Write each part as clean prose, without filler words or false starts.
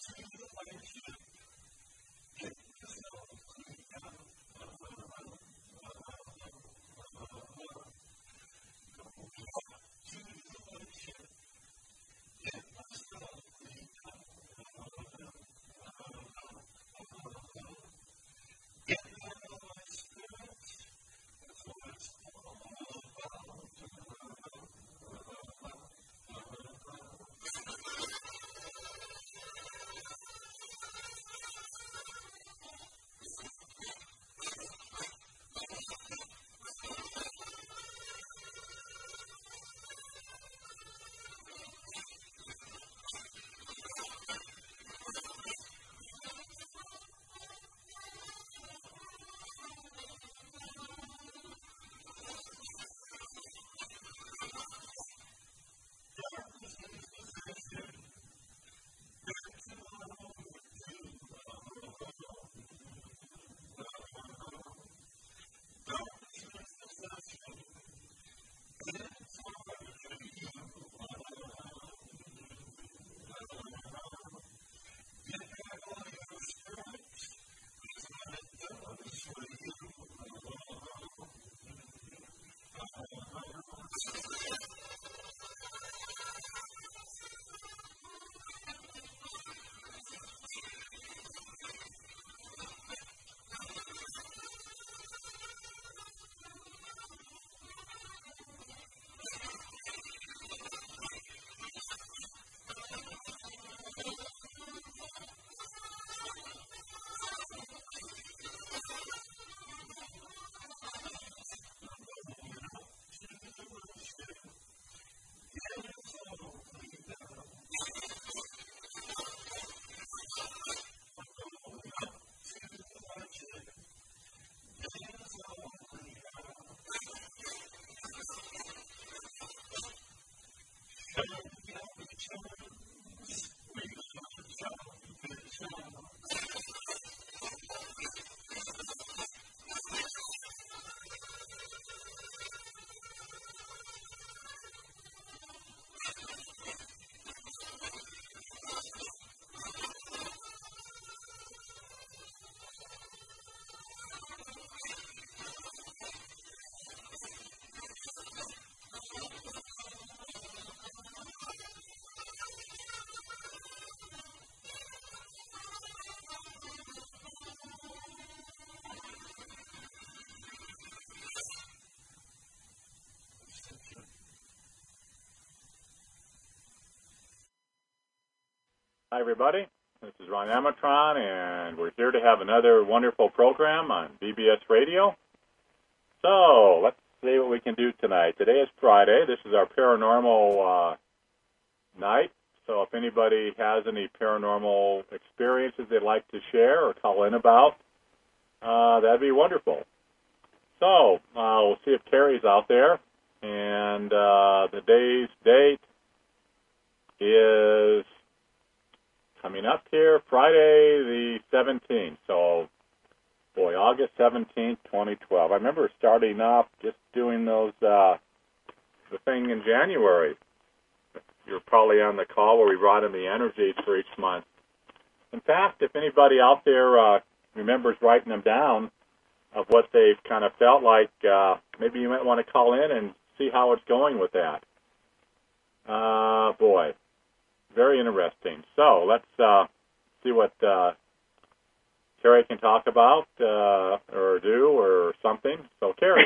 Hi, everybody. This is Ron Amatron, and we're here to have another wonderful program on BBS Radio. So let's see what we can do tonight. Today is Friday. This is our paranormal night. So if anybody has any paranormal experiences they'd like to share or call in about, that'd be wonderful. So we'll see if Carrie's out there. And the day's date is coming up here, Friday the 17th. So, boy, August 17th, 2012. I remember starting off just doing those, the thing in January. You're probably on the call where we brought in the energies for each month. In fact, if anybody out there remembers writing them down of what they've kind of felt like, maybe you might want to call in and see how it's going with that. Boy. Very interesting. So let's see what Carrie can talk about or do or something. So, Carrie.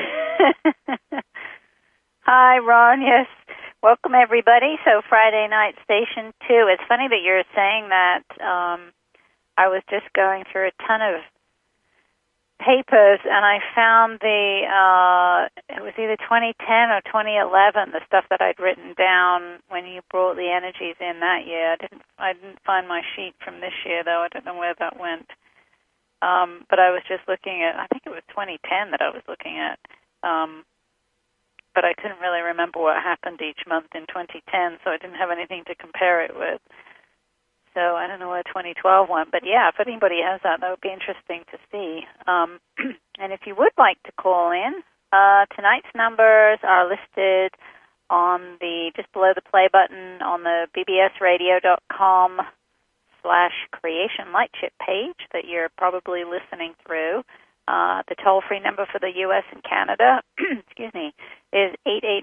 Hi, Ron. Yes. Welcome, everybody. So Friday night, Station 2. It's funny that you're saying that. I was just going through a ton of papers, and I found it was either 2010 or 2011, the stuff that I'd written down when you brought the energies in that year. I didn't find my sheet from this year, though. I don't know where that went. But I was just looking at, I think it was 2010 that I was looking at. But I couldn't really remember what happened each month in 2010, so I didn't have anything to compare it with. So I don't know where 2012 went, but yeah, if anybody has that would be interesting to see. And if you would like to call in, tonight's numbers are listed on just below the play button on the bbsradio.com radio.com/Creation Lightship page that you're probably listening through. The toll-free number for the U.S. and Canada, excuse me, is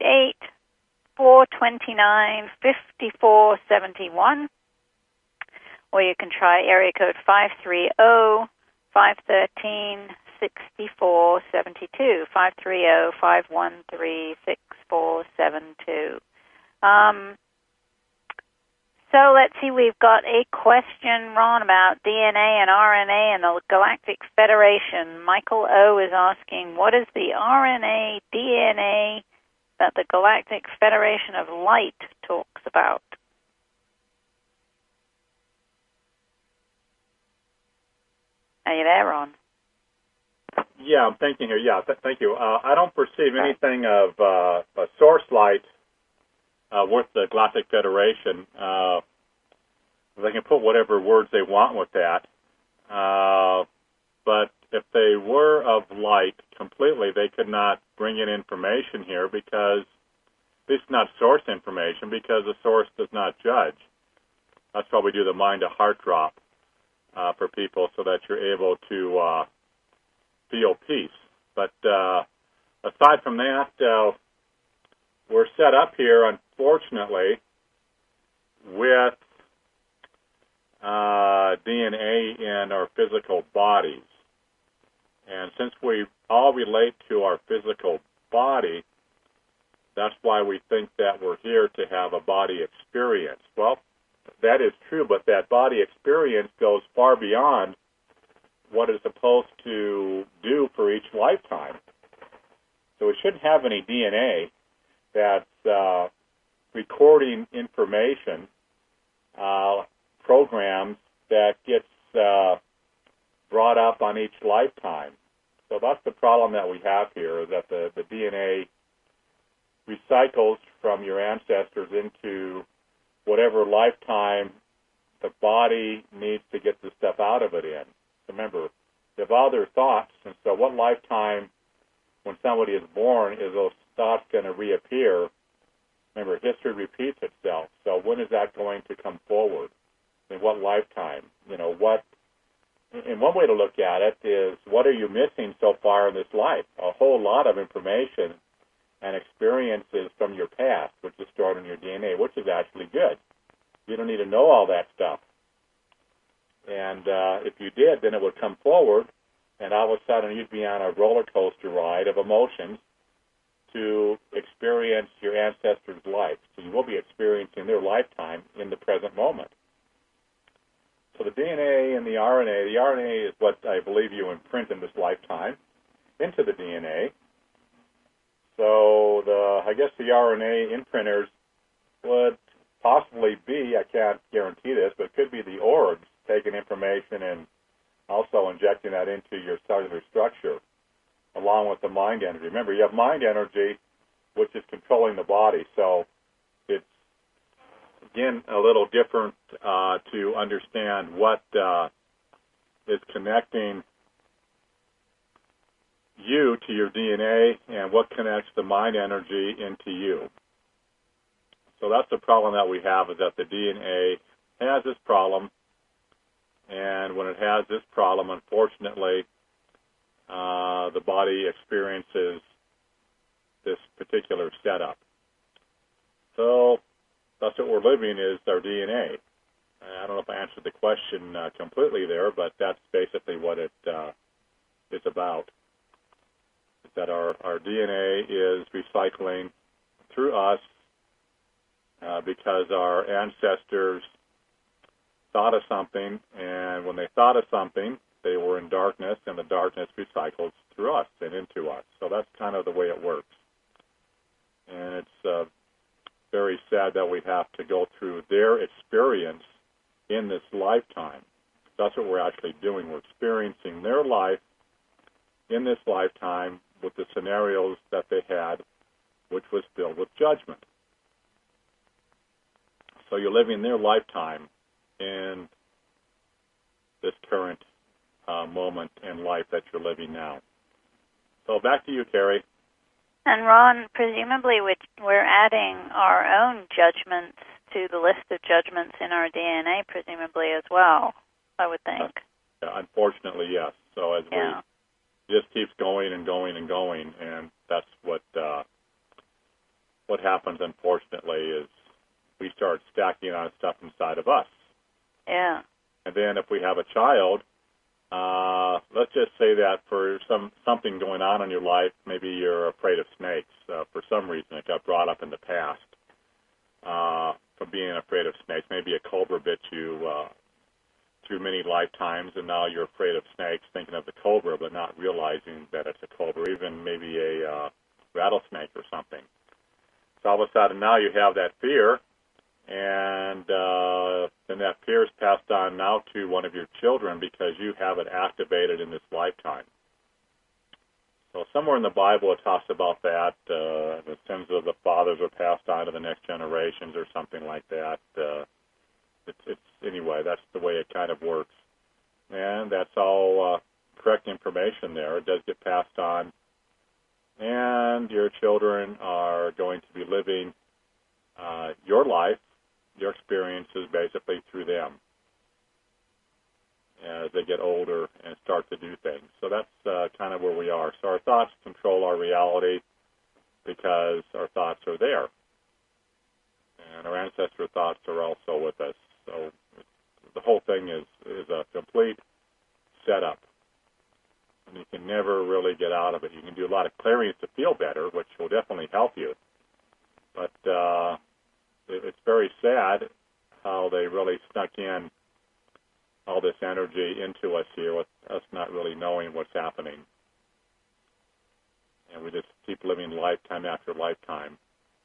888-429-5471. Or you can try area code 530-513-6472, 530-513-6472. So let's see, we've got a question, Ron, about DNA and RNA and the Galactic Federation. Michael O. is asking, what is the RNA, DNA that the Galactic Federation of Light talks about? Are you there, Ron? Yeah, I'm thinking here. Yeah, thank you. I don't perceive anything of a source light with the Galactic Federation. They can put whatever words they want with that. But if they were of light completely, they could not bring in information here because this is not source information because the source does not judge. That's why we do the mind-to-heart drop for people so that you're able to feel peace. But aside from that, we're set up here, unfortunately, with DNA in our physical bodies. And since we all relate to our physical body, that's why we think that we're here to have a body experience. Well, that is true, but that body experience goes far beyond what it's supposed to do for each lifetime. So it shouldn't have any DNA that's recording information, programs that gets brought up on each lifetime. So that's the problem that we have here, is that the DNA recycles from your ancestors into whatever lifetime the body needs to get the stuff out of it in. Remember, they have all their thoughts, and so what lifetime, when somebody is born, is those thoughts going to reappear? Remember, history repeats itself, so when is that going to come forward? In what lifetime? And one way to look at it is, what are you missing so far in this life? A whole lot of information and experiences from your past, which is stored in your DNA, which is actually good. You don't need to know all that stuff. And if you did, then it would come forward, and all of a sudden you'd be on a roller coaster ride of emotions to experience your ancestors' life. So you will be experiencing their lifetime in the present moment. So the DNA and the RNA is what I believe you imprint in this lifetime into the DNA. So I guess the RNA imprinters would possibly be, I can't guarantee this, but it could be the orbs taking information and also injecting that into your cellular structure, along with the mind energy. Remember, you have mind energy, which is controlling the body. So it's, again, a little different to understand what is connecting you to your DNA and what connects the mind energy into you. So that's the problem that we have, is that the DNA has this problem, and when it has this problem, unfortunately, the body experiences this particular setup. So that's what we're living, is our DNA. I don't know if I answered the question completely there, but that's basically what it is about. That our DNA is recycling through us because our ancestors thought of something, and when they thought of something, they were in darkness, and the darkness recycles through us and into us. So that's kind of the way it works. And it's very sad that we have to go through their experience in this lifetime. That's what we're actually doing. We're experiencing their life in this lifetime with the scenarios that they had, which was filled with judgment. So you're living their lifetime in this current moment in life that you're living now. So back to you, Carrie. And Ron, presumably we're adding our own judgments to the list of judgments in our DNA, presumably, as well, I would think. Unfortunately, yes. So as we just keeps going and going and going, and that's what happens, unfortunately, is we start stacking on stuff inside of us. Yeah. And then if we have a child, let's just say that for something going on in your life, maybe you're afraid of snakes. For some reason, it got brought up in the past for being afraid of snakes. Maybe a cobra bit you through many lifetimes, and now you're afraid of snakes, thinking of the cobra, but not realizing that it's a cobra, even maybe a rattlesnake or something. So all of a sudden now you have that fear, and then that fear is passed on now to one of your children because you have it activated in this lifetime. So somewhere in the Bible it talks about that. The sins of the fathers are passed on to the next generations or something like that. It's anyway, that's the way it kind of works. And that's all correct information there. It does get passed on. And your children are going to be living your life, your experiences, basically through them as they get older and start to do things. So that's kind of where we are. So our thoughts control our reality because our thoughts are there. And our ancestor thoughts are also with us. So the whole thing is a complete setup. And you can never really get out of it. You can do a lot of clearings to feel better, which will definitely help you. But it's very sad how they really snuck in all this energy into us here with us not really knowing what's happening. And we just keep living lifetime after lifetime.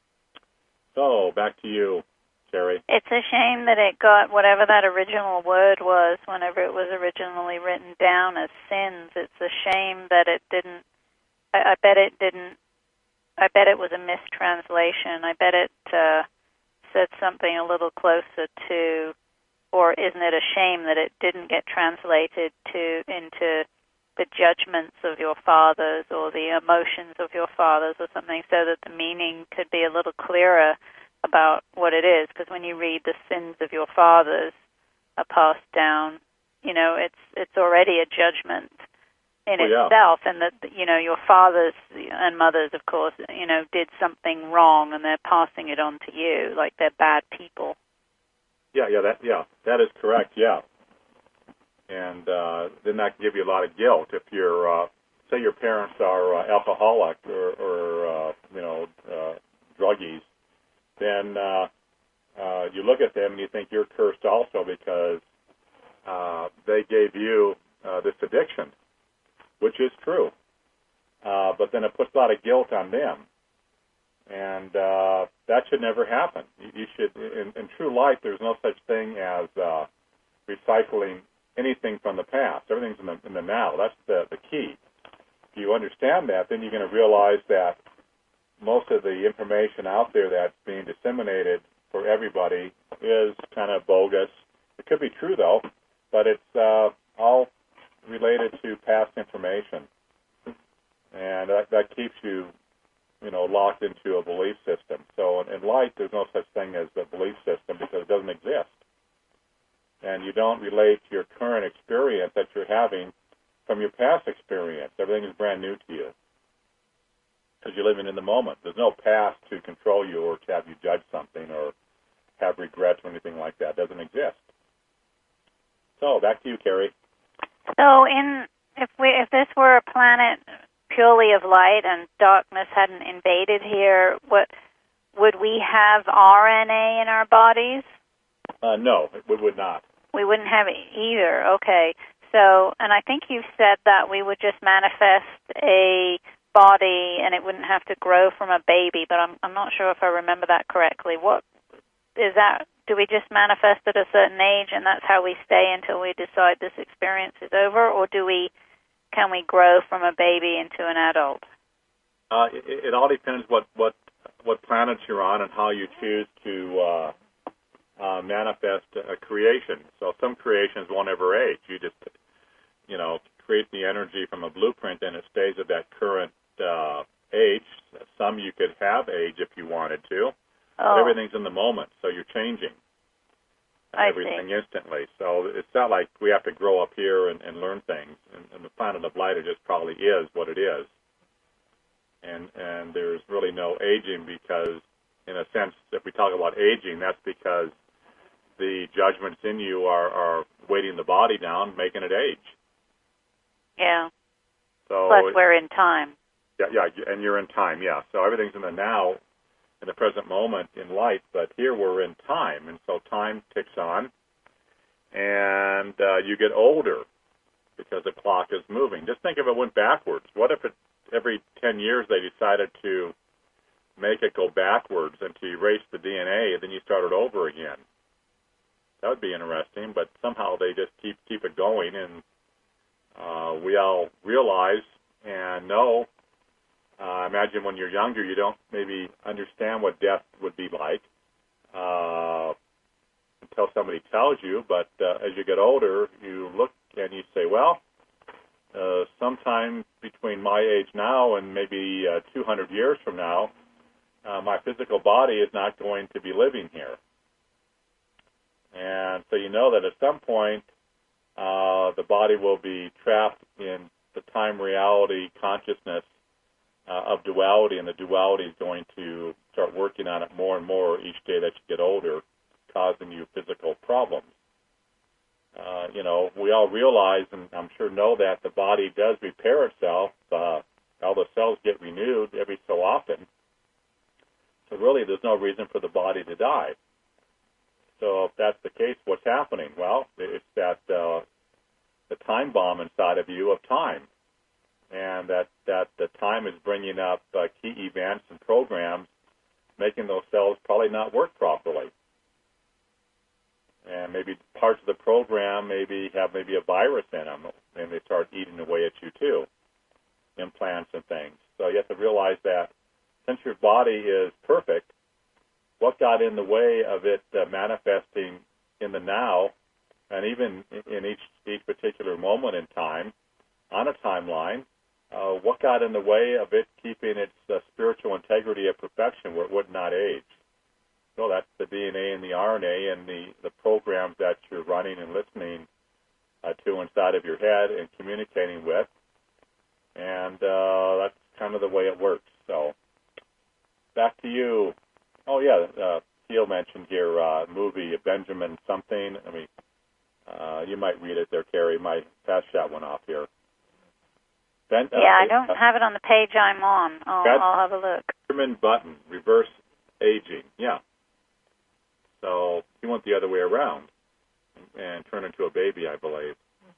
So, back to you, Carrie. It's a shame that it got whatever that original word was whenever it was originally written down as sins. It's a shame that it didn't, I bet it didn't, I bet it was a mistranslation. I bet it said something a little closer to, or isn't it a shame that it didn't get translated into the judgments of your fathers or the emotions of your fathers or something, so that the meaning could be a little clearer about what it is? Because when you read the sins of your fathers are passed down, you know, it's already a judgment in itself, and that, you know, your fathers and mothers, of course, you know, did something wrong, and they're passing it on to you, like they're bad people. That is correct. Yeah, and then that can give you a lot of guilt if you're, say, your parents are alcoholic or druggies. Then you look at them and you think you're cursed also because they gave you this addiction, which is true. But then it puts a lot of guilt on them. And that should never happen. You should, in true life, there's no such thing as recycling anything from the past. Everything's in the now. That's the key. If you understand that, then you're going to realize that most of the information out there that's being disseminated for everybody is kind of bogus. It could be true, though, but it's all related to past information. And that keeps you, locked into a belief system. So in life, there's no such thing as a belief system because it doesn't exist. And you don't relate to your current experience that you're having from your past experience. Everything is brand new to you because you're living in the moment. There's no past to control you or to have you judge something or have regrets or anything like that. It doesn't exist. So back to you, Carrie. So if this were a planet purely of light and darkness hadn't invaded here, would we have RNA in our bodies? No, we would not. We wouldn't have it either. Okay. So, and I think you've said that we would just manifest a body and it wouldn't have to grow from a baby, but I'm not sure if I remember that correctly. What is that? Do we just manifest at a certain age and that's how we stay until we decide this experience is over, or can we grow from a baby into an adult? It all depends what planets you're on and how you choose to manifest a creation. So some creations won't ever age. You just, create the energy from a blueprint and it stays at that current age. Some you could have age if you wanted to. Oh. Everything's in the moment, so you're changing everything instantly. So it's not like we have to grow up here and learn things. And the planet of light, it just probably is what it is. And there's really no aging because, in a sense, if we talk about aging, that's because the judgments in you are weighting the body down, making it age. Yeah. So plus we're in time. Yeah, and you're in time, yeah. So everything's in the now, in the present moment in life, but here we're in time, and so time ticks on, and you get older because the clock is moving. Just think if it went backwards. What if every 10 years they decided to make it go backwards and to erase the DNA, and then you started over again? That would be interesting, but somehow they just keep it going, and we all realize and know. Imagine when you're younger, you don't maybe understand what death would be like until somebody tells you, but as you get older, you look and you say, well, sometime between my age now and maybe 200 years from now, my physical body is not going to be living here. And so you know that at some point, the body will be trapped in the time reality consciousness of duality, and the duality is going to start working on it more and more each day that you get older, causing you physical problems. We all realize, and I'm sure know that the body does repair itself. All the cells get renewed every so often. So really, there's no reason for the body to die. So if that's the case, what's happening? Well, it's that the time bomb inside of you of time. And that the time is bringing up key events and programs, making those cells probably not work properly. And maybe parts of the program have a virus in them, and they start eating away at you too, implants and things. So you have to realize that since your body is perfect, what got in the way of it manifesting in the now, and even in each particular moment in time, on a timeline, what got in the way of it keeping its spiritual integrity of perfection where it would not age? So that's the DNA and the RNA and the programs that you're running and listening to inside of your head and communicating with. And that's kind of the way it works. So back to you. Oh, yeah, Teal mentioned here movie Benjamin something. I mean, you might read it there, Carrie. My fast shot went off here. I don't have it on the page I'm on. I'll have a look. Benjamin Button, Reverse Aging. Yeah. So he went the other way around and turned into a baby, I believe.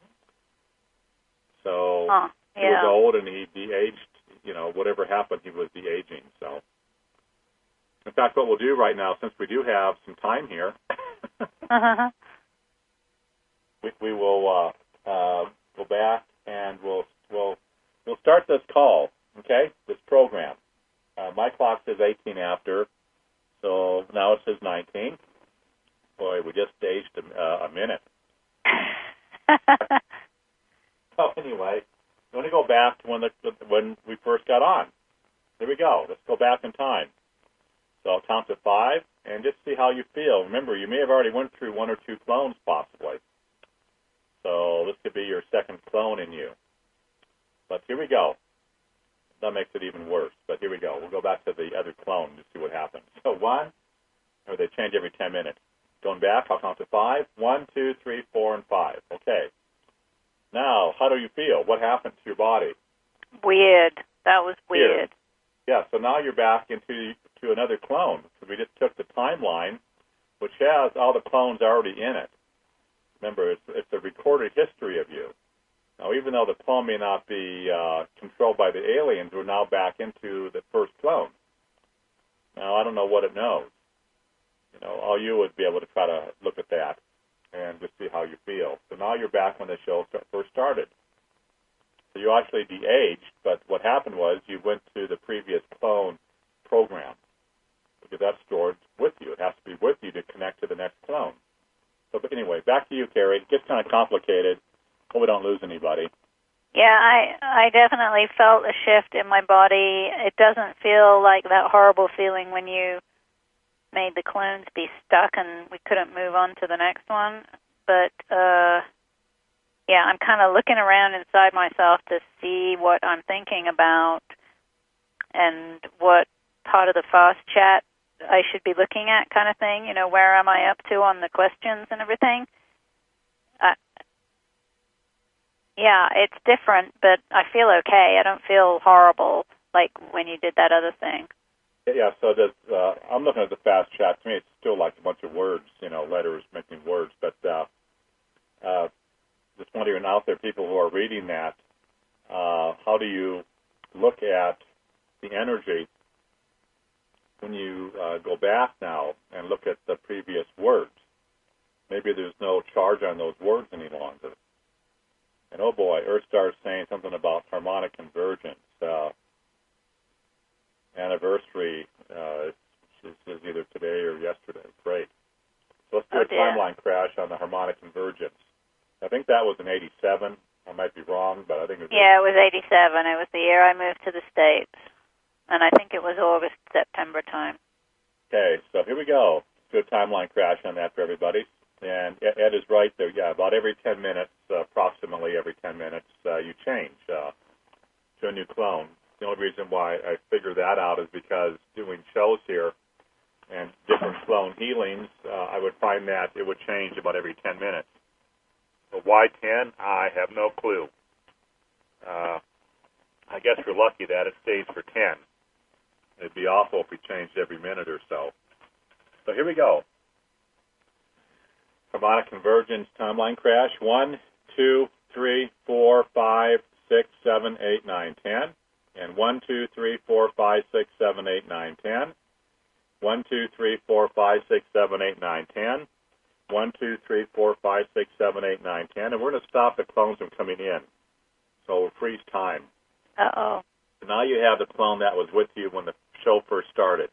So he was old and he de-aged. Whatever happened, he was de-aging. So, in fact, what we'll do right now, since we do have some time here, we will go back and we'll start this call, okay, this program. My clock says 18 after, so now it says 19. Boy, we just staged a minute. So anyway, I'm going to go back to when we first got on. Here we go. Let's go back in time. So I'll count to 5 and just see how you feel. Remember, you may have already went through 1 or 2 clones possibly. So this could be your second clone in you. But here we go. That makes it even worse. But here we go. We'll go back to the other clone to see what happens. So 1, or they change every 10 minutes. Going back, I'll count to 5. 1, 2, 3, 4, and 5. Okay. Now, how do you feel? What happened to your body? Weird. That was weird. Yeah, so now you're back into another clone. So we just took the timeline, which has all the clones already in it. Remember, it's a recorded history of you. Now, even though the clone may not be controlled by the aliens, we're now back into the first clone. Now, I don't know what it knows. All you would be able to try to look at that and just see how you feel. So now you're back when the show first started. So you actually de-aged, but what happened was you went to the previous clone program because that's stored with you. It has to be with you to connect to the next clone. So, but anyway, back to you, Carrie. It gets kind of complicated. Hope we don't lose anybody. Yeah, I definitely felt a shift in my body. It doesn't feel like that horrible feeling when you made the clones be stuck and we couldn't move on to the next one. But, yeah, I'm kind of looking around inside myself to see what I'm thinking about and what part of the fast chat I should be looking at, kind of thing. You know, where am I up to on the questions and everything? Yeah, it's different, but I feel okay. I don't feel horrible like when you did that other thing. Yeah, so I'm looking at the fast chat. To me, it's still like a bunch of words, you know, letters making words. But just wondering out there, people who are reading that, how do you look at the energy when you go back now and look at the previous words? Maybe there's no charge on those words any longer. And oh boy, Earthstar is saying something about harmonic convergence. Anniversary is either today or yesterday. Great. So let's do a timeline crash on the harmonic convergence. I think that was in 87. I might be wrong, but I think it was... Yeah, it was 87. It was the year I moved to the States. And I think it was August, September time. Okay, so here we go. Let's do a timeline crash on that for everybody. And Ed is right there. Yeah, about every 10 minutes, approximately every 10 minutes, you change to a new clone. The only reason why I figured that out is because doing shows here and different clone healings, I would find that it would change about every 10 minutes. So why 10? I have no clue. I guess we're lucky that it stays for 10. It'd be awful if we changed every minute or so. So here we go. Harmonic convergence timeline crash. 1, 2, 3, 4, 5, 6, 7, 8, 9, 10. And 1, 2, 3, 4, 5, 6, 7, 8, 9, 10. 1, 2, 3, 4, 5, 6, 7, 8, 9, 10. 1, 2, 3, 4, 5, 6, 7, 8, 9, 10. And we're going to stop the clones from coming in. So we'll freeze time. Uh-oh. So now you have the clone that was with you when the show first started.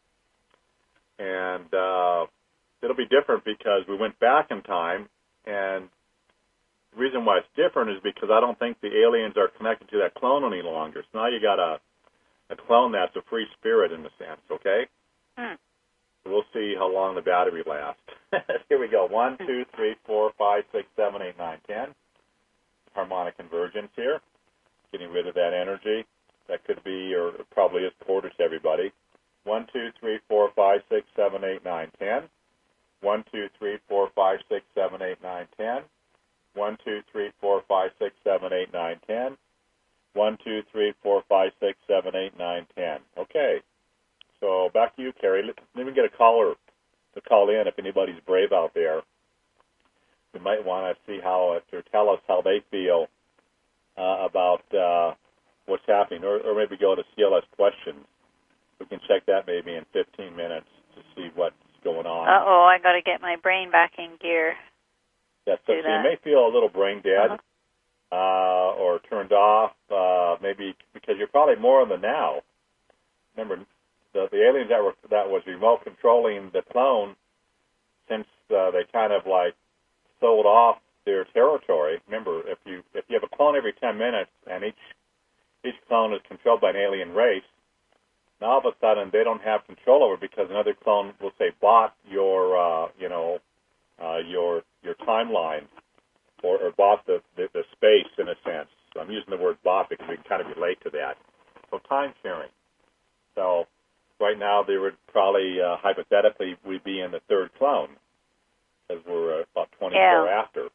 And it'll be different because we went back in time, and the reason why it's different is because I don't think the aliens are connected to that clone any longer. So now you got a clone that's a free spirit in a sense, okay? So we'll see how long the battery lasts. Here we go. 1, 2, 3, 4, 5, 6, 7, 8, 9, 10. Harmonic convergence here. Getting rid of that energy. That could be, or it probably is quarter to everybody. 1, 2, 3, 4, 5, 6, 7, 8, 9, 10. 1, 2, 3, 4, 5, 6, 7, 8, 9, 10. 1, 2, 3, 4, 5, 6, 7, 8, 9, 10. 1, 2, 3, 4, 5, 6, 7, 8, 9, 10. Okay. So back to you, Carrie. Let me get a caller to call in if anybody's brave out there. We might want to see how, to tell us how they feel about what's happening, or maybe go to CLS questions. We can check that maybe in 15 minutes to see what's going on. Uh-oh, I got to get my brain back in gear. Yeah, so you may feel a little brain dead or turned off, maybe because you're probably more in the now. Remember, the aliens that was remote controlling the clone, since they kind of like sold off their territory. Remember, if you have a clone every 10 minutes and each clone is controlled by an alien race, now all of a sudden they don't have control over it because another clone will say bought your your timeline or bought the space in a sense. So I'm using the word bought because we can kind of relate to that. So time sharing. So right now they would probably hypothetically we'd be in the third clone because we're about 24 after.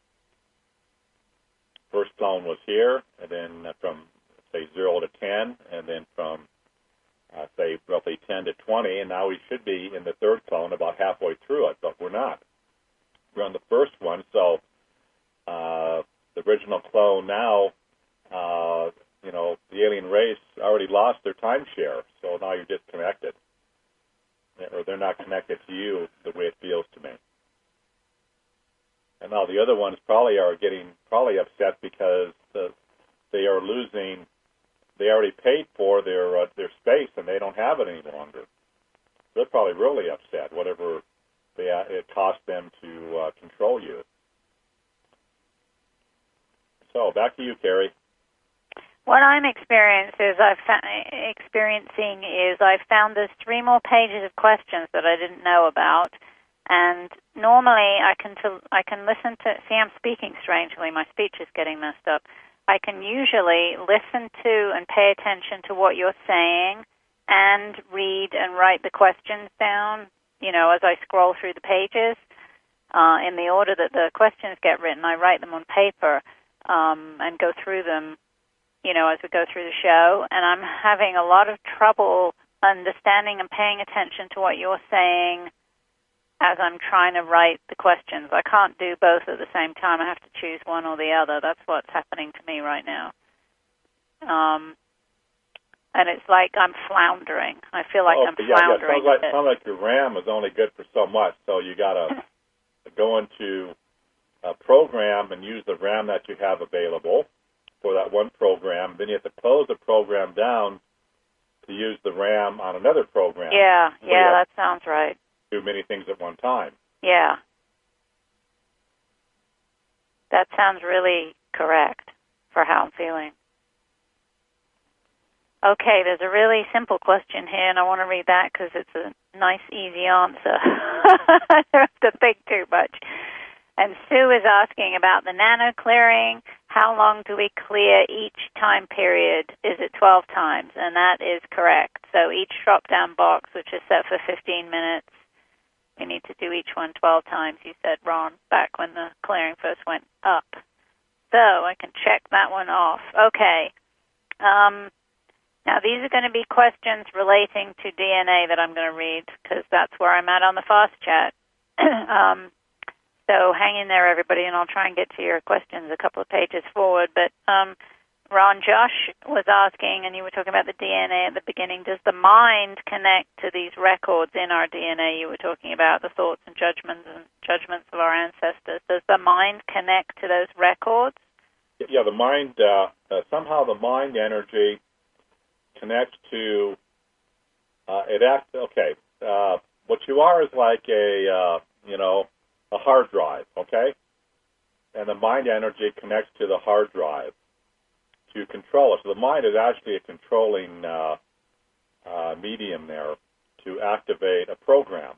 First clone was here, and then from say 0 to 10, and then from say roughly 10 to 20, and now we should be in the third clone about halfway through it, but we're not. We're on the first one, so the original clone now, the alien race already lost their timeshare, so now you're disconnected, or they're not connected to you the way it feels to me. And now the other ones probably are getting upset because they are losing. They already paid for their space and they don't have it any longer. They're probably really upset. Whatever it cost them to control you. So back to you, Carrie. What what I'm experiencing is I've found there's 3 more pages of questions that I didn't know about, and normally I can listen to. See, I'm speaking strangely. My speech is getting messed up. I can usually listen to and pay attention to what you're saying, and read and write the questions down. As I scroll through the pages in the order that the questions get written, I write them on paper and go through them. As we go through the show, and I'm having a lot of trouble understanding and paying attention to what you're saying as I'm trying to write the questions. I can't do both at the same time. I have to choose one or the other. That's what's happening to me right now. And it's like I'm floundering. I feel like I'm floundering. Yeah. Sounds like your RAM is only good for so much, so you got to go into a program and use the RAM that you have available for that one program. Then you have to close the program down to use the RAM on another program. Yeah, that sounds right. Do many things at one time. Yeah. That sounds really correct for how I'm feeling. Okay, there's a really simple question here, and I want to read that because it's a nice, easy answer. I don't have to think too much. And Sue is asking about the nano clearing. How long do we clear each time period? Is it 12 times? And that is correct. So each drop-down box, which is set for 15 minutes, we need to do each one 12 times, you said, Ron, back when the clearing first went up. So I can check that one off. Okay. Now, these are going to be questions relating to DNA that I'm going to read because that's where I'm at on the Fast Chat. So hang in there, everybody, and I'll try and get to your questions a couple of pages forward. But Ron, Josh was asking, and you were talking about the DNA at the beginning, does the mind connect to these records in our DNA? You were talking about the thoughts and judgments of our ancestors. Does the mind connect to those records? Yeah, the mind, somehow the mind energy connects to, what you are is like a hard drive, okay? And the mind energy connects to the hard drive to control it. So the mind is actually a controlling medium there to activate a program.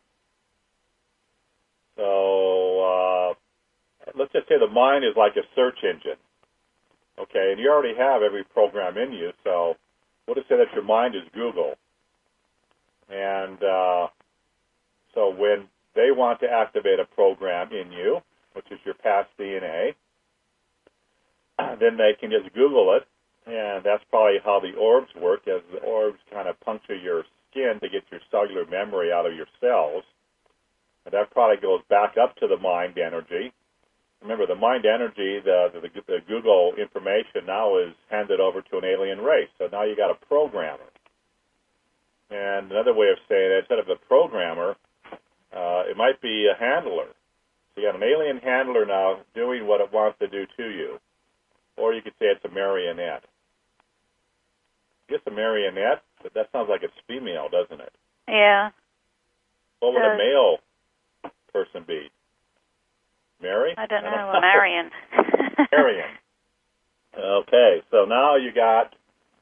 So let's just say the mind is like a search engine, okay? And you already have every program in you, so we'll just say that your mind is Google. And so when they want to activate a program in you, which is your past DNA, then they can just Google it, and that's probably how the orbs work, as the orbs kind of puncture your skin to get your cellular memory out of your cells. And that probably goes back up to the mind energy. Remember, the mind energy, the Google information now is handed over to an alien race. So now you got a programmer. And another way of saying it, instead of a programmer, it might be a handler. So you have an alien handler now doing what it wants to do to you. Or you could say it's a marionette. I guess a marionette, but that sounds like it's female, doesn't it? Yeah. What would a male person be? Mary? I don't know. Marion. Marion. Okay, so now you got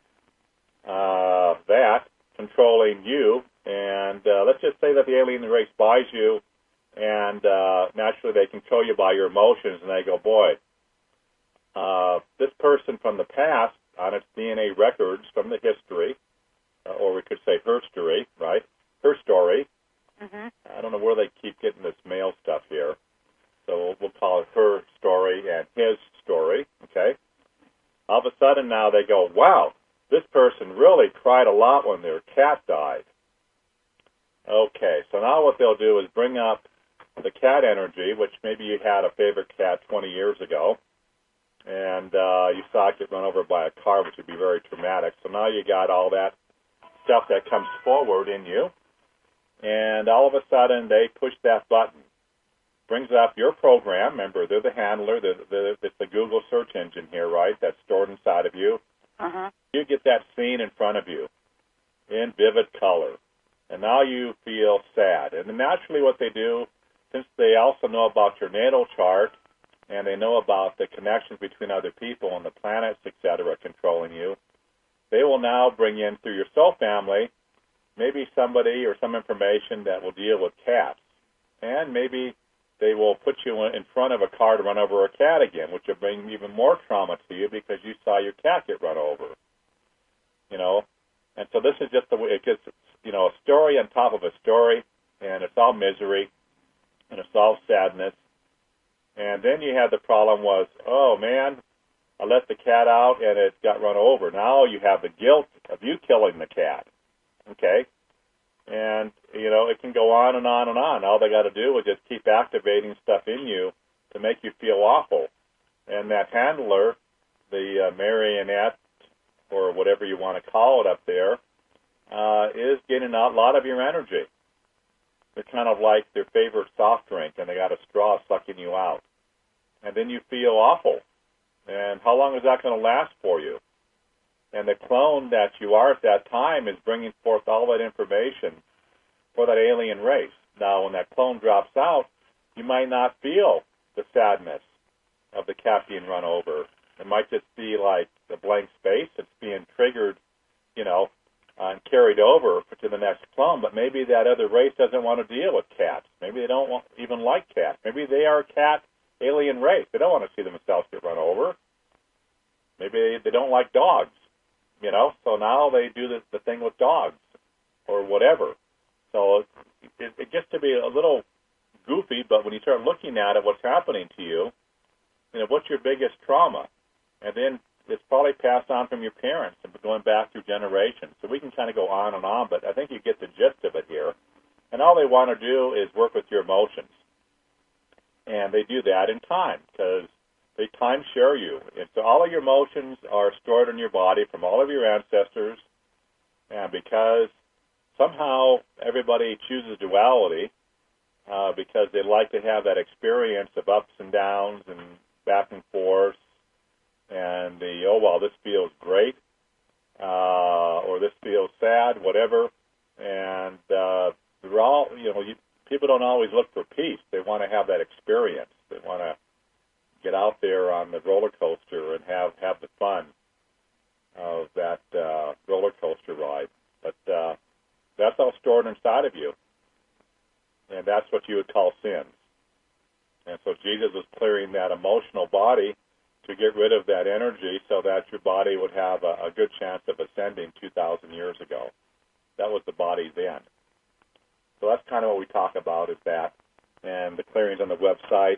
that controlling you, and let's just say that the alien race buys you, and naturally they control you by your emotions, and they go, boy, this person from the past, on its DNA records from the history, or we could say her story, right? Her story. Mm-hmm. I don't know where they keep getting this male stuff here. So we'll call it her story and his story, okay? All of a sudden now they go, wow, this person really cried a lot when their cat died. Okay, so now what they'll do is bring up the cat energy, which maybe you had a favorite cat 20 years ago, and you saw it get run over by a car, which would be very traumatic. So now you got all that stuff that comes forward in you, and all of a sudden they push that button. Brings up your program. Remember, they're the handler. It's the Google search engine here, right? That's stored inside of you. Uh-huh. You get that scene in front of you in vivid color. And now you feel sad. And naturally what they do, since they also know about your natal chart and they know about the connections between other people and the planets, etc., controlling you, they will now bring in through your soul family maybe somebody or some information that will deal with cats. And maybe they will put you in front of a car to run over a cat again, which will bring even more trauma to you because you saw your cat get run over. You know? And so this is just the way it gets, you know, a story on top of a story, and it's all misery, and it's all sadness. And then you have the problem was, oh, man, I let the cat out, and it got run over. Now you have the guilt of you killing the cat, okay? And, you know, it can go on and on and on. All they got to do is just keep activating stuff in you to make you feel awful. And that handler, the marionette, or whatever you want to call it up there, is getting out a lot of your energy. They're kind of like their favorite soft drink, and they got a straw sucking you out. And then you feel awful. And how long is that going to last for you? And the clone that you are at that time is bringing forth all that information for that alien race. Now, when that clone drops out, you might not feel the sadness of the cat being run over. It might just be like the blank space. It's being triggered, you know, and carried over to the next clone. But maybe that other race doesn't want to deal with cats. Maybe they don't even like cats. Maybe they are a cat alien race. They don't want to see themselves get run over. Maybe they don't like dogs, you know. So now they do the thing with dogs or whatever. So it gets to be a little goofy, but when you start looking at it, what's happening to you, you know, what's your biggest trauma? And then it's probably passed on from your parents and going back through generations. So we can kind of go on and on, but I think you get the gist of it here. And all they want to do is work with your emotions. And they do that in time because they time share you. And so all of your emotions are stored in your body from all of your ancestors. And because somehow everybody chooses duality because they like to have that experience of ups and downs and back and forth. And oh, well, this feels great, or this feels sad, whatever. And they're all, you know, people don't always look for peace. They want to have that experience. They want to get out there on the roller coaster and have the fun of that roller coaster ride. But that's all stored inside of you, and that's what you would call sins. And so Jesus was clearing that emotional body to get rid of that energy so that your body would have a good chance of ascending 2,000 years ago. That was the body's end. So that's kind of what we talk about is that. And the clearings on the website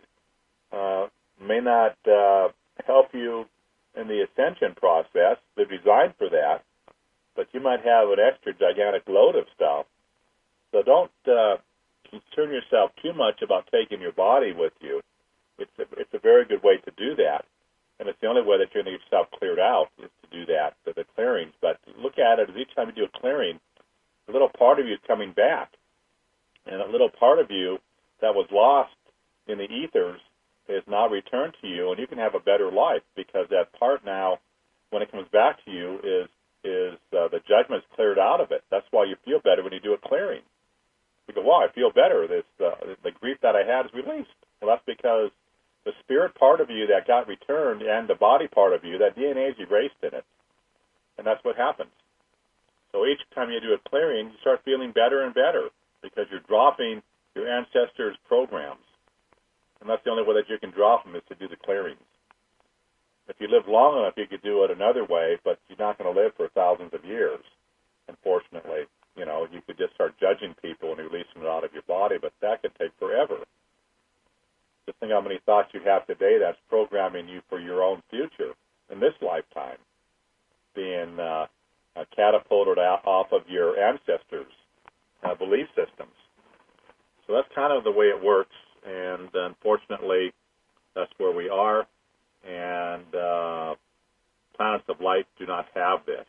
may not help you in the ascension process. They're designed for that. But you might have an extra gigantic load of stuff. So don't concern yourself too much about taking your body with you. It's a very good way to do that. And it's the only way that you're going to get yourself cleared out is to do that, the clearings. But look at it as each time you do a clearing, a little part of you is coming back. And a little part of you that was lost in the ethers is now returned to you, and you can have a better life because that part now, when it comes back to you, is the judgment is cleared out of it. That's why you feel better when you do a clearing. You go, wow, I feel better. The grief that I had is released. Well, that's because the spirit part of you that got returned and the body part of you, that DNA is erased in it. And that's what happens. So each time you do a clearing, you start feeling better and better because you're dropping your ancestors' programs. And that's the only way that you can drop them is to do the clearings. If you live long enough, you could do it another way, but you're not going to live for thousands of years, unfortunately. You know, you could just start judging people and releasing it out of your body, but that could take forever. Just think how many thoughts you have today that's programming you for your own future in this lifetime, being catapulted off of your ancestors' belief systems. So that's kind of the way it works, and unfortunately, that's where we are, and planets of light do not have this.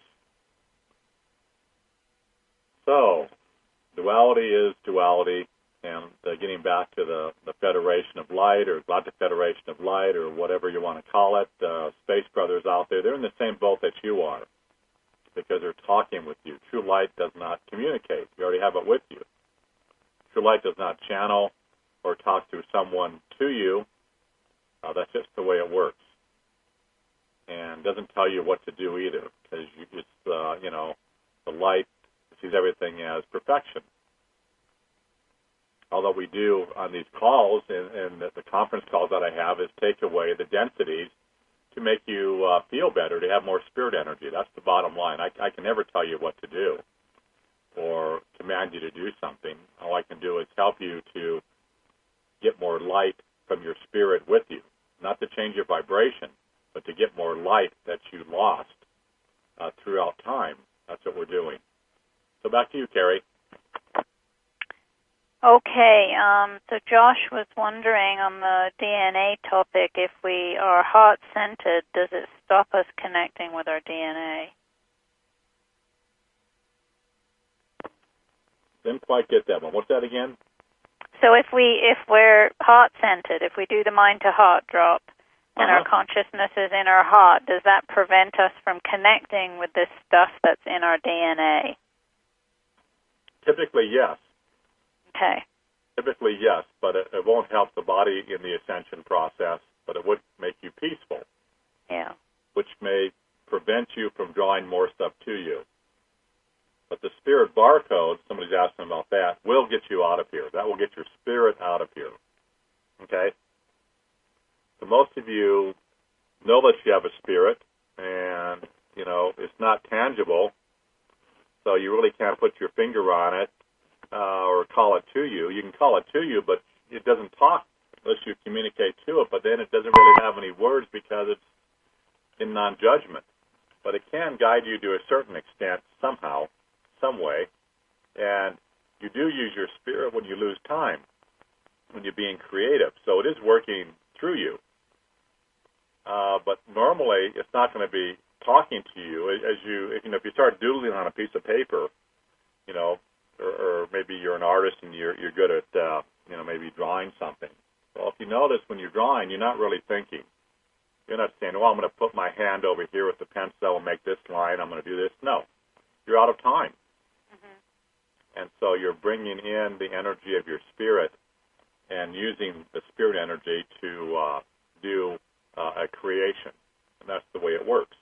So, duality is duality. And getting back to the Federation of Light or Galactic Federation of Light or whatever you want to call it, Space Brothers out there, they're in the same boat that you are because they're talking with you. True Light does not communicate. You already have it with you. True Light does not channel or talk through someone to you. That's just the way it works. And doesn't tell you what to do either because perfection. Although we do on these calls and the conference calls that I have is take away the densities to make you feel better, to have more spirit energy. That's the bottom line. I can never tell you what to do or command you to do something. All I can do is help you to get more light from your spirit with you, not to change your vibration, but to get more light that you lost throughout time. That's what we're doing. So back to you, Carrie. Okay, so Josh was wondering on the DNA topic, if we are heart-centered, does it stop us connecting with our DNA? Didn't quite get that one. What's that again? So if we're heart-centered, if we do the mind-to-heart drop, and our consciousness is in our heart, does that prevent us from connecting with this stuff that's in our DNA? Typically, yes. Okay. Typically, yes, but it won't help the body in the ascension process, but it would make you peaceful. Yeah. Which may prevent you from drawing more stuff to you. But the spirit barcode, somebody's asking about that, will get you out of here. That will get your spirit out of here. Okay? So most of you know that you have a spirit, and, it's not tangible, so you really can't put your finger on it or call it to you. You can call it to you, but it doesn't talk unless you communicate to it, but then it doesn't really have any words because it's in non-judgment. But it can guide you to a certain extent somehow, some way, and you do use your spirit when you lose time, when you're being creative. So it is working through you. But normally, it's not going to be talking to you as if you start doodling on a piece of paper, or maybe you're an artist and you're good at, maybe drawing something. Well, if you notice when you're drawing, you're not really thinking. You're not saying, well, I'm going to put my hand over here with the pencil and make this line. I'm going to do this. No, you're out of time. Mm-hmm. And so you're bringing in the energy of your spirit and using the spirit energy to do a creation. And that's the way it works.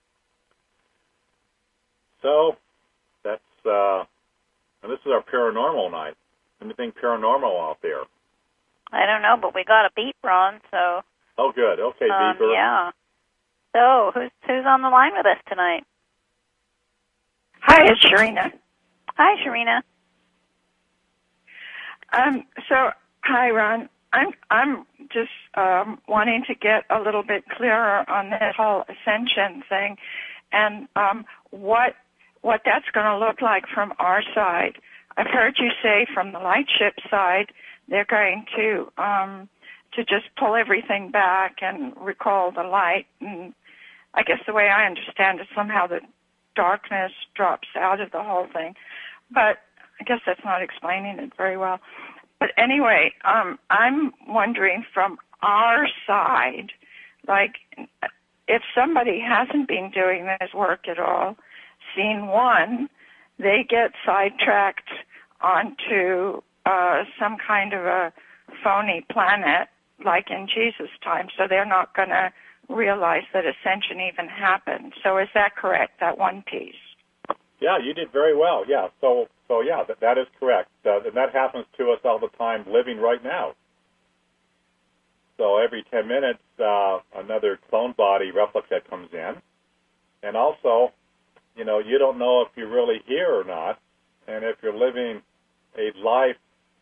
So that's, and this is our paranormal night. Anything paranormal out there? I don't know, but we got a beep, Ron, so... Oh, good. Okay, beeper. Yeah. So, who's on the line with us tonight? Hi, it's Sharina. Hi, Sharina. Hi, Ron. I'm just wanting to get a little bit clearer on this whole ascension thing, and what that's going to look like from our side. I've heard you say from the lightship side they're going to just pull everything back and recall the light. And I guess the way I understand it, somehow the darkness drops out of the whole thing. But I guess that's not explaining it very well. But anyway, I'm wondering from our side, like if somebody hasn't been doing this work at all, scene one, they get sidetracked onto some kind of a phony planet like in Jesus' time, so they're not going to realize that ascension even happened. So is that correct, that one piece? Yeah, you did very well. Yeah, so yeah, that is correct. And that happens to us all the time living right now. So every 10 minutes, another clone body replica comes in. And also, you don't know if you're really here or not, and if you're living a life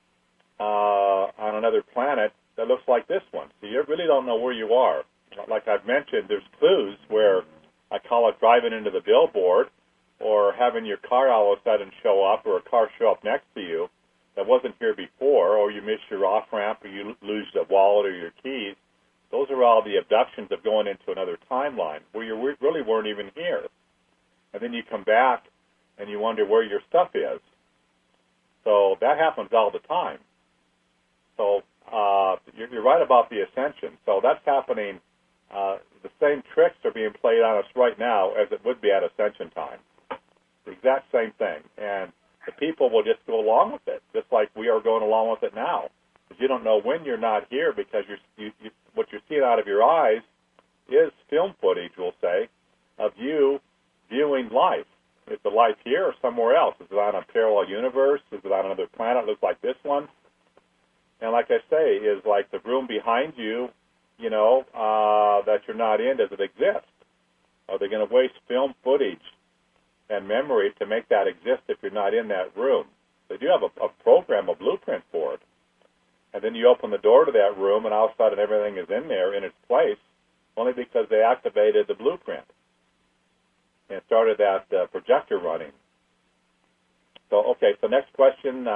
on another planet that looks like this one. So you really don't know where you are. Like I've mentioned, there's clues where I call it driving into the billboard or having your car all of a sudden show up or a car show up next to you that wasn't here before, or you miss your off-ramp or you lose the wallet or your keys. Those are all the abductions of going into another timeline where you really weren't even here. And then you come back and you wonder where your stuff is. So that happens all the time. So you're right about the ascension. So that's happening. The same tricks are being played on us right now as it would be at ascension time. The exact same thing. And the people will just go along with it, just like we are going along with it now. Because you don't know when you're not here because what you're seeing out of your eyes is film footage, we'll say, of you viewing life. Is the life here or somewhere else? Is it on a parallel universe? Is it on another planet looks like this one? And like I say, is like the room behind you, that you're not in, does it exist? Are they going to waste film footage and memory to make that exist if you're not in that room? They do have a program, a blueprint for it. And then you open the door to that room, and all of a sudden everything is in there in its place, only because they activated the blueprint and started that projector running. So next question.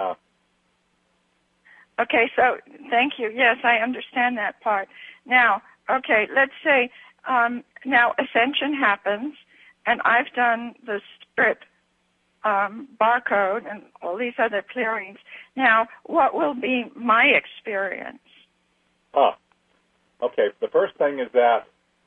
Okay, so thank you. Yes, I understand that part. Now, okay, let's say now ascension happens, and I've done the spirit barcode and all these other clearings. Now, what will be my experience? Okay. The first thing is that,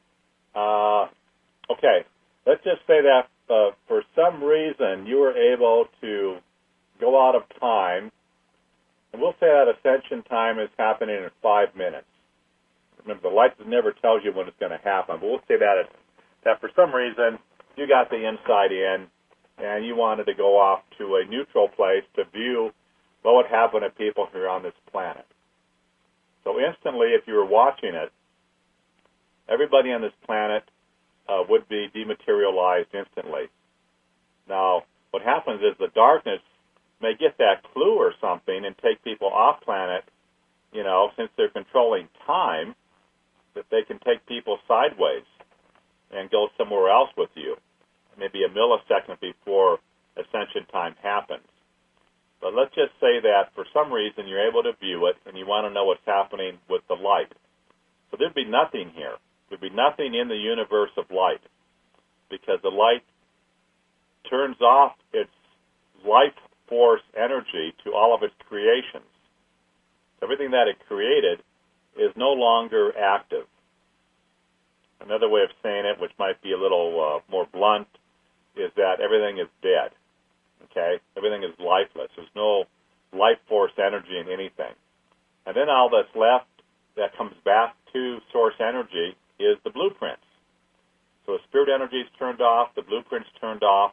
let's just say that for some reason you were able to go out of time, and we'll say that ascension time is happening in 5 minutes. Remember, the light never tells you when it's going to happen, but we'll say that for some reason you got the inside in, and you wanted to go off to a neutral place to view what would happen to people who are on this planet. So instantly, if you were watching it, everybody on this planet would be dematerialized instantly. Now, what happens is the darkness may get that clue or something and take people off planet, since they're controlling time, that they can take people sideways and go somewhere else with you, maybe a millisecond before ascension time happens. But let's just say that for some reason you're able to view it and you want to know what's happening with the light. So there'd be nothing here. There'd be nothing in the universe of light, because the light turns off its life force energy to all of its creations. Everything that it created is no longer active. Another way of saying it, which might be a little more blunt, is that everything is dead. Okay? Everything is lifeless. There's no life force energy in anything. And then all that's left that comes back to source energy is the blueprints. So the spirit energy is turned off, the blueprints turned off,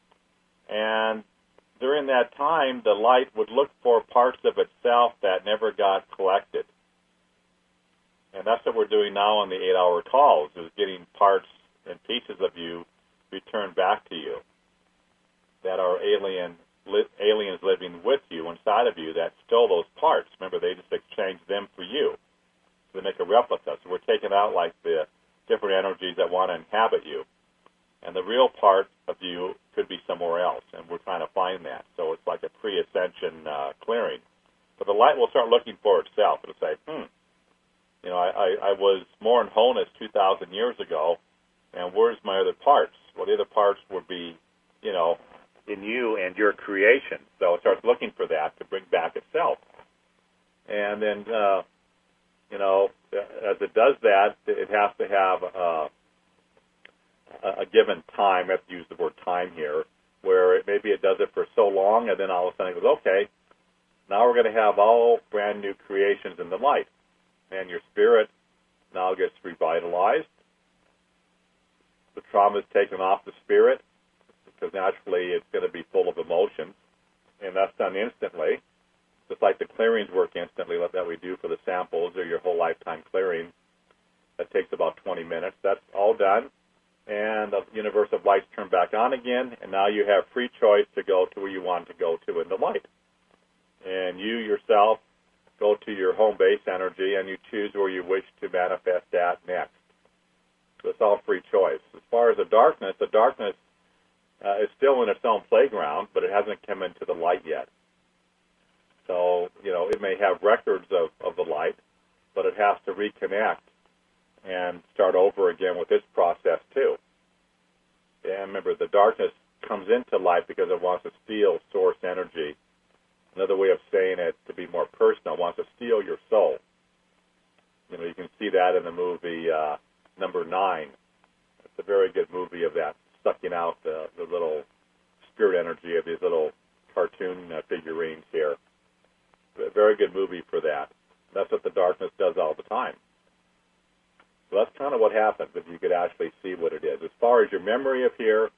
and during that time, the light would look for parts of itself that never got collected. And that's what we're doing now on the 8-hour calls, is getting parts and pieces of you returned back to you that are aliens living with you, inside of you, that stole those parts. Remember, they just exchanged them for you. So they make a replica. So we're taking out like the different energies that want to inhabit you. And the real part of you could be somewhere else, and we're trying to find that. So it's like a pre-ascension clearing. But the light will start looking for itself. It'll say, I was more in wholeness 2,000 years ago, and where's my other parts? Well, the other parts would be, in you and your creation. So it starts looking for that to bring back itself. And then, as it does that, it has to have a given time. I have to use the word time here, where maybe it does it for so long, and then all of a sudden it goes, okay, now we're going to have all brand new creations in the light. And your spirit now gets revitalized. The trauma is taken off the spirit, because naturally it's going to be full of emotions, and that's done instantly. Just like the clearings work instantly that we do for the samples or your whole lifetime clearing. That takes about 20 minutes. That's all done. And the universe of light's turned back on again, and now you have free choice to go to where you want to go to in the light. And you yourself go to your home base energy, and you choose where you wish to manifest that next. So it's all free choice. As far as the darkness is still in its own playground, but it hasn't come into the light yet. So, it may have records of the light, but it has to reconnect and start over again with this process too. And remember, the darkness comes into light because it wants to steal source energy. Another way of saying it, to be more personal, it wants to steal your soul. You can see that in the movie Number 9. It's a very good movie of that, sucking out the little spirit energy of these little cartoon figurines here. A very good movie for that. That's what the darkness does all the time. So that's kind of what happens if you could actually see what it is. As far as your memory of here, that'll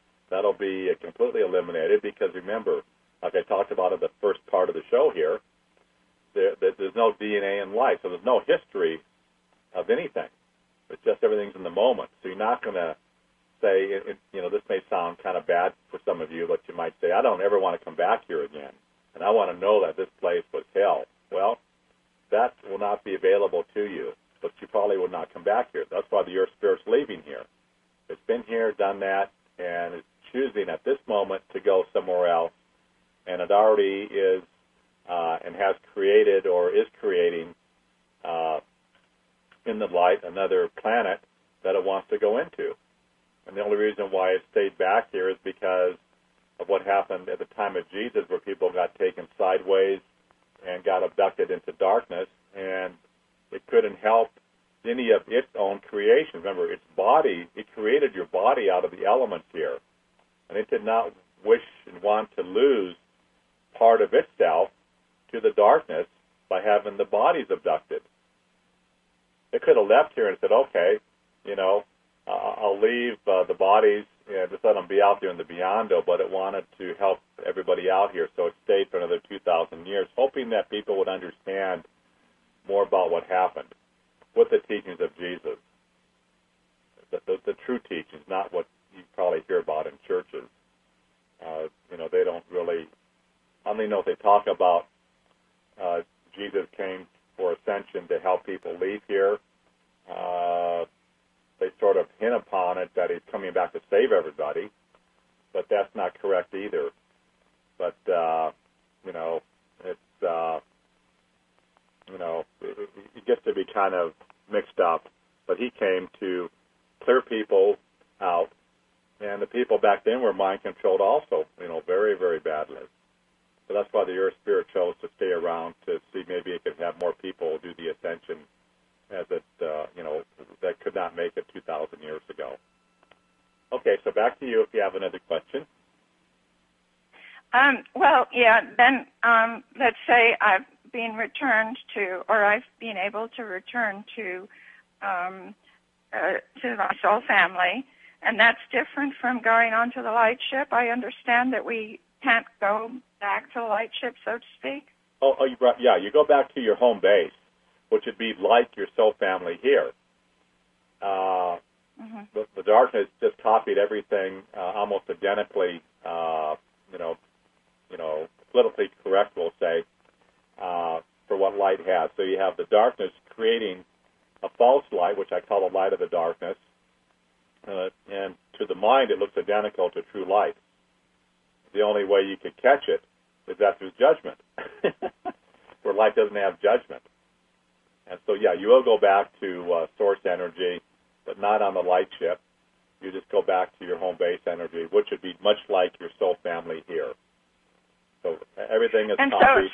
will be completely eliminated because, remember, like I talked about in the first part of the show here, there's no DNA in life, so there's no history of anything. It's just everything's in the moment. So you're not going to say, this may sound kind of bad for some of you, but you might say, I don't ever want to come back here again, and I want to know that this place was hell. Well, that will not be available to you, but you probably will not come back here. That's why the Earth Spirit's leaving here. It's been here, done that, and it's choosing at this moment to go somewhere else, and it already is and has created or is creating in the light another planet that it wants to go into. And the only reason why it stayed back here is because of what happened at the time of Jesus, where people got taken sideways and got abducted into darkness, and it couldn't help any of its own creation. Remember, its body, it created your body out of the elements here, and it did not wish and want to lose part of itself to the darkness by having the bodies abducted. It could have left here and said, okay, I'll leave the bodies and just let them be out there in the beyond, but it wanted to help everybody out here, so it stayed for another 2,000 years, hoping that people would understand more about what happened with the teachings of Jesus, the true teachings, not what you probably hear about in churches. They don't really, I only know if they talk about Jesus came for ascension to help people leave here. They sort of hint upon it that he's coming back to save everybody, but that's not correct either. But, it gets to be kind of mixed up. But he came to clear people out, and the people back then were mind-controlled also, very, very badly. So that's why the Earth Spirit chose to stay around to see maybe it could have more people do the ascension as it, that could not make it 2,000 years ago. Okay, so back to you if you have another question. Then let's say I've been returned to, or I've been able to return to my soul family, and that's different from going on to the light ship. I understand that we can't go back to the light ship, so to speak. You go back to your home base, which would be like your soul family here. The darkness just copied everything almost identically, politically correct, we'll say, for what light has. So you have the darkness creating a false light, which I call the light of the darkness, and to the mind it looks identical to true light. The only way you could catch it is that through judgment, where light doesn't have judgment. And so, you will go back to source energy, but not on the light ship. You just go back to your home base energy, which would be much like your soul family here. So everything is copied.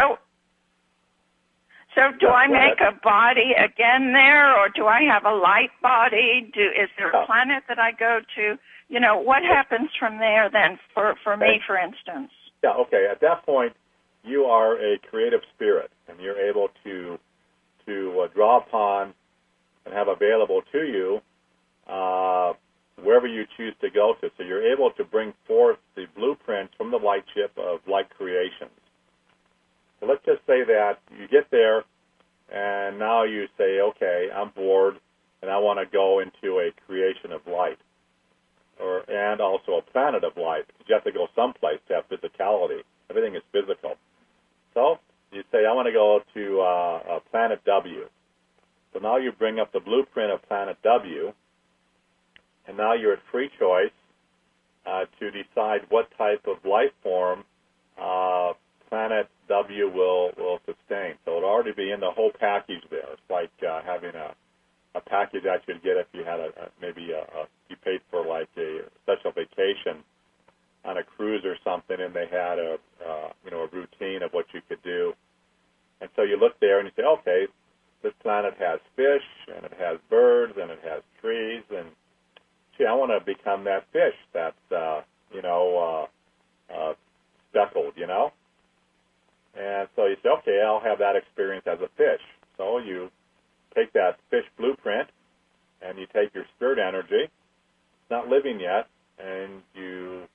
So do I make a body again there, or do I have a light body? Is there a planet that I go to? What happens from there then for me, for instance? Yeah, okay. At that point, you are a creative spirit, and you're able to draw upon and have available to you wherever you choose to go to. So you're able to bring forth the blueprints from the light ship of light creations. So let's just say that you get there, and now you say, okay, I'm bored, and I want to go into a creation of light, and also a planet of light, because you have to go someplace to have physicality. Everything is physical. So you say, I want to go to planet W. So now you bring up the blueprint of planet W, and now you're at free choice to decide what type of life form planet W will sustain. So it'll already be in the whole package there. It's like having a package that you'd get if you had you paid for like a special vacation on a cruise or something, and they had a routine of what you could do. And so you look there and you say, okay, this planet has fish, and it has birds, and it has trees, and gee, I want to become that fish that's speckled, And so you say, okay, I'll have that experience as a fish. So you take that fish blueprint, and you take your spirit energy, it's not living yet, and you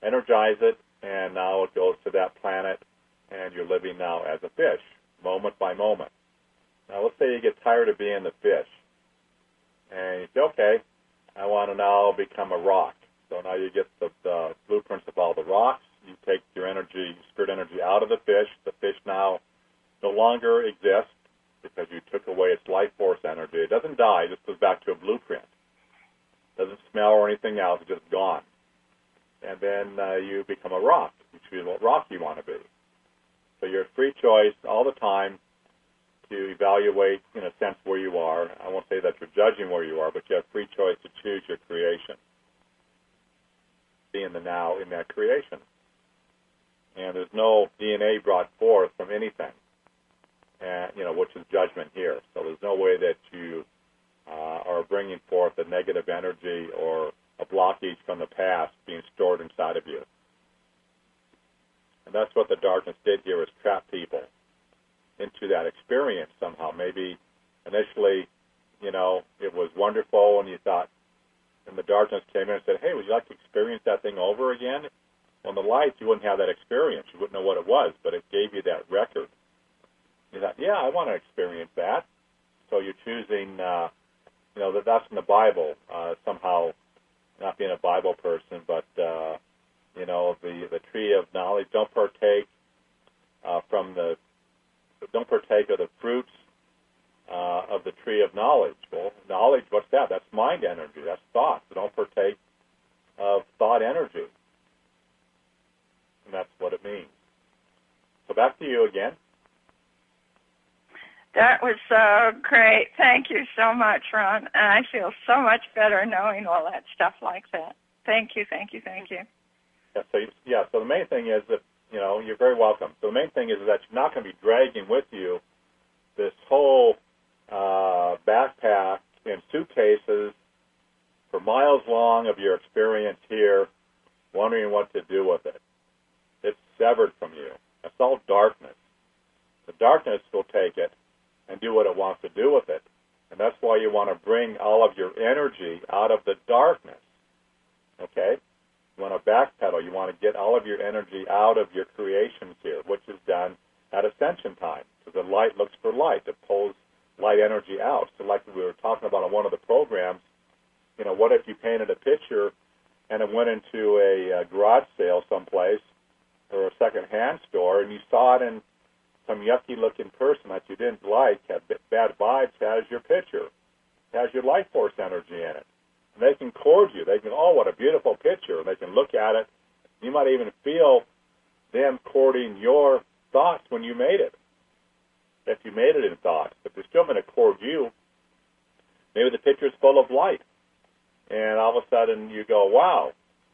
energize it, and now it goes to that planet, and you're living now as a fish, moment by moment. Now, let's say you get tired of being the fish, and you say, okay, I want to now become a rock. So now you get the blueprints of all the rocks. You take your energy, spirit energy, out of the fish. The fish now no longer exists because you took away its life force energy. It doesn't die. It just goes back to a blueprint. It doesn't smell or anything else. It's just gone. And then you become a rock. You choose what rock you want to be. So you're free choice all the time to evaluate, in a sense, where you are. I won't say that you're judging where you are, but you have free choice to choose your creation. Be in the now in that creation. And there's no DNA brought forth from anything, and, which is judgment here. So there's no way that you are bringing forth a negative energy or a blockage from the past being stored inside of you. And that's what the darkness did here, is trap people into that experience somehow. Maybe initially, it was wonderful, and you thought, and the darkness came in and said, hey, would you like to experience that thing over again? On the light, you wouldn't have that experience. You wouldn't know what it was, but it gave you that record. You thought, yeah, I want to experience that. So you're choosing, that's in the Bible. Somehow, not being a Bible person, but, the tree of knowledge. Don't partake of the fruits of the tree of knowledge. Well, knowledge, what's that? That's mind energy. That's thought. So don't partake of thought energy. And that's what it means. So back to you again. That was great. Thank you so much, Ron. And I feel so much better knowing all that stuff like that. Thank you, thank you, thank you. So the main thing is that, you're very welcome. So the main thing is that you're not going to be dragging with you this whole backpack and suitcases for miles long of your experience here, wondering what to do with it. It's severed from you. It's all darkness. The darkness will take it and do what it wants to do with it. And that's why you want to bring all of your energy out of the darkness. Okay? You want to backpedal. You want to get all of your energy out of your creations here, which is done at ascension time. So the light looks for light. It pulls light energy out. So like we were talking about on one of the programs, what if you painted a picture and it went into a garage sale someplace or a second-hand store, and you saw it in some yucky-looking person that you didn't like, had bad vibes, has your picture, has your life force energy in it. And they can cord you. They can, oh, what a beautiful picture. They can look at it. You might even feel them cording your thoughts when you made it, if you made it in thought. But they're still going to cord you. Maybe the picture's full of light. And all of a sudden you go, wow,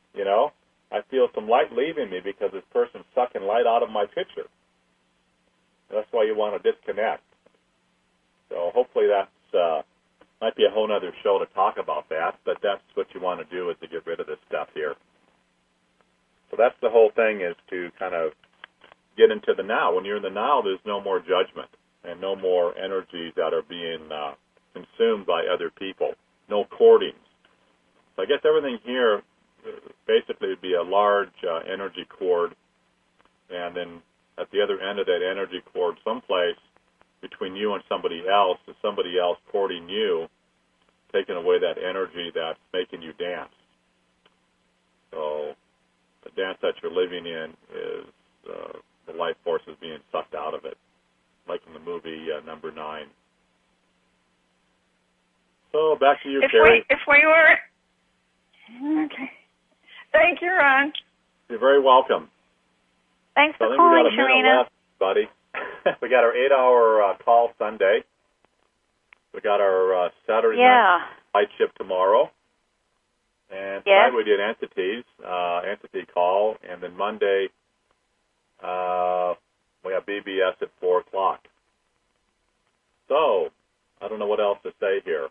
I feel some light leaving me because this person's sucking light out of my picture. That's why you want to disconnect. So hopefully that's might be a whole other show to talk about that, but that's what you want to do, is to get rid of this stuff here. So that's the whole thing, is to kind of get into the now. When you're in the now, there's no more judgment and no more energies that are being consumed by other people. No cordings. So I guess everything here basically would be a large energy cord, and then at the other end of that energy cord, someplace between you and somebody else, is somebody else cording you, taking away that energy that's making you dance. So the dance that you're living in is the life force is being sucked out of it, like in the movie Number 9. So back to you, Carrie. If we were... Okay. Thank you, Ron. You're very welcome. Thanks for calling, Sharina. we got a minute left, buddy. We got our 8-hour call Sunday. We got our Saturday night light shift tomorrow. And tonight we did entity call. And then Monday, we have BBS at 4 o'clock. So, I don't know what else to say here.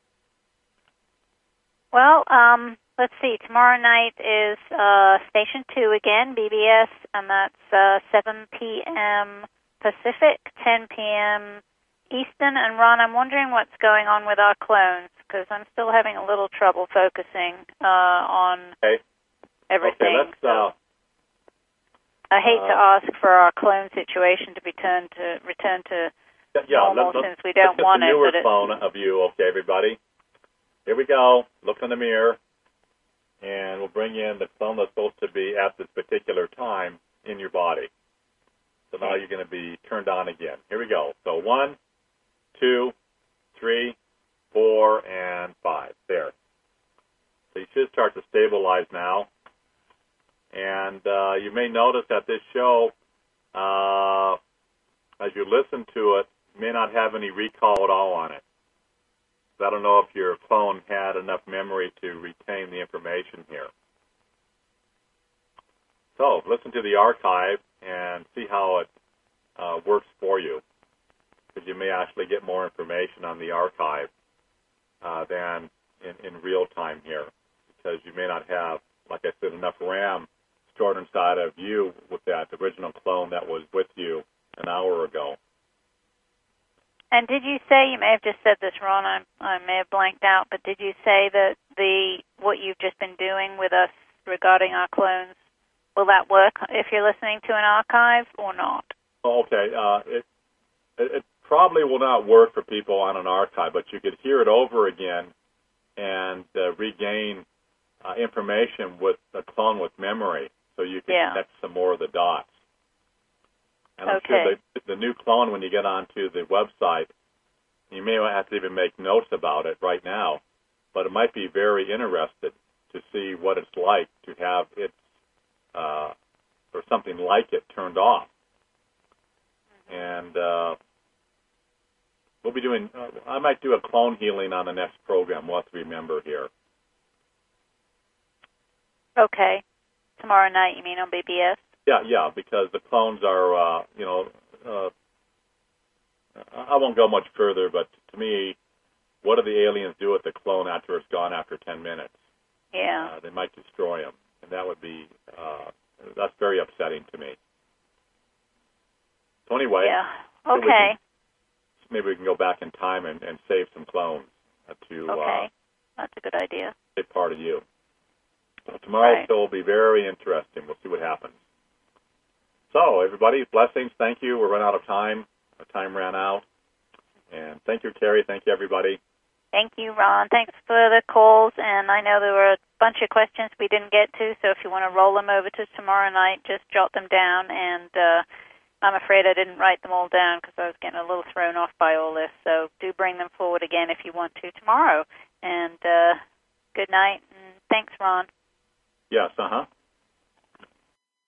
Well, let's see. Tomorrow night is Station 2 again, BBS, and that's 7 p.m. Pacific, 10 p.m. Eastern. And Ron, I'm wondering what's going on with our clones, because I'm still having a little trouble focusing on everything. Okay, let's. I hate to ask for our clone situation to return to normal since we don't want it. Let's get the newer clone of you, okay, everybody. Here we go. Look in the mirror, and we'll bring in the clone that's supposed to be at this particular time in your body. So now you're going to be turned on again. Here we go. So 1, 2, 3, 4, and 5. There. So you should start to stabilize now. And you may notice that this show, as you listen to it, may not have any recall at all on it. So I don't know if your phone had enough memory to retain the information here. So listen to the archive and see how it works for you, because you may actually get more information on the archive than in real time here, because you may not have, like I said, enough RAM stored inside of you with that original clone that was with you an hour ago. And did you say, you may have just said this, Ron, I may have blanked out, but did you say that what you've just been doing with us regarding our clones, will that work if you're listening to an archive or not? Okay. It probably will not work for people on an archive, but you could hear it over again and regain information with a clone with memory, so you can connect some more of the dots. And I'm sure the new clone, when you get onto the website, you may have to even make notes about it right now, but it might be very interested to see what it's like to have it or something like it turned off. And we'll be doing, I might do a clone healing on the next program. We'll have to remember here. Okay. Tomorrow night, you mean, on BBS? Yeah, because the clones are, I won't go much further, but to me, what do the aliens do with the clone after it's gone after 10 minutes? Yeah. They might destroy him, and that would be, that's very upsetting to me. So anyway. Yeah. Okay. Maybe we can go back in time and save some clones to. Okay. That's a good idea. A part of you. So tomorrow's show will be very interesting. We'll see what happens. So, everybody, blessings. Thank you. We're running out of time. Our time ran out. And thank you, Terry. Thank you, everybody. Thank you, Ron. Thanks for the calls. And I know there were a bunch of questions we didn't get to, so if you want to roll them over to tomorrow night, just jot them down. And I'm afraid I didn't write them all down because I was getting a little thrown off by all this. So do bring them forward again if you want to tomorrow. And good night. And thanks, Ron. Yes,